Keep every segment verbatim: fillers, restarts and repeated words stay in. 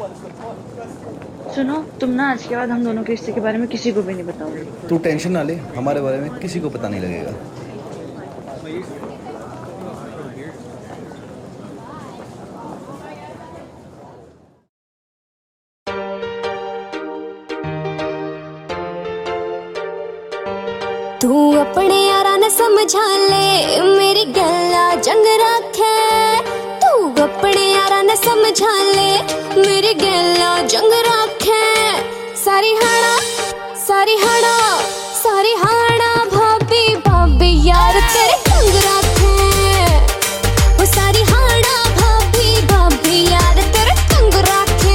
सुनो, तुम ना आज के बाद हम दोनों के रिश्ते के बारे में किसी को भी नहीं बताओगे। तू टेंशन ना ले, हमारे बारे में किसी को पता नहीं लगेगा। तू अपने यारा ने समझा ले, मेरी गल्ला जंग रखे। तू अपने यारा ने समझा ले, मेरी गल्ला जंग रखे। सारी हाड़ा सारी हाड़ा सारी हाड़ा भाभी भाभी यार तेरे जंग रखे। वो सारी हाड़ा भाभी भाभी यार तेरे जंग रखे।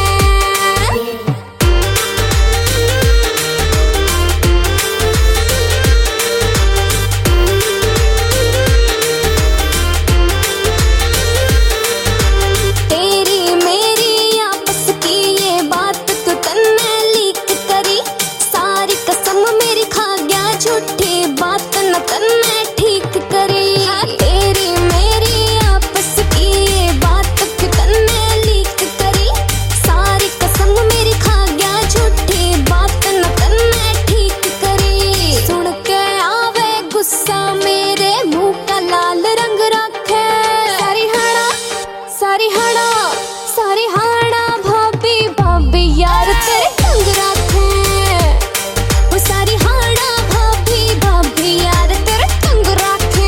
सारी हाड़ा सारी हाड़ा भाभी भाभी यार तेरे जंग रखे। वो सारी हाड़ा भाभी भाभी यार तेरे जंग रखे।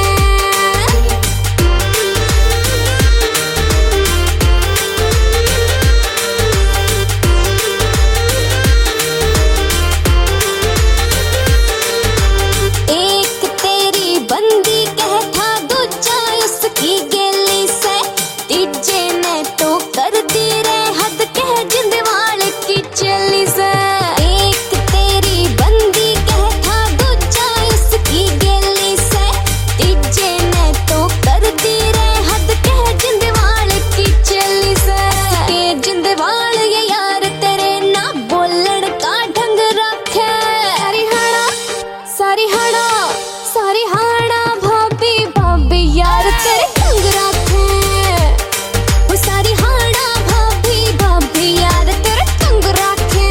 एक तेरी बंदी कहता दूजा उसकी गेली से। तीजे ने तो कर दी रे हद कह जिंदवाल की चली से। एक तेरी बंदी कहता दूजा उसकी गेली से। तीजे ने तो कर दी रे हद कह जिंदवाल की चली से। के जिंदवाल ये यार तेरे ना बोलण का ढंग रखे। सारी हाड़ा सारी हाड़ा सारी हाड़ा भाभी भाभी यार तेरे जंग रखे। सारी हाड़ा भाभी भाभी यार तेरे जंग रखे।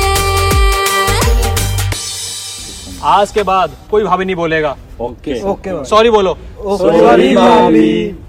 आज के बाद कोई भाभी नहीं बोलेगा। ओके ओके, सॉरी बोलो। सॉरी भाभी।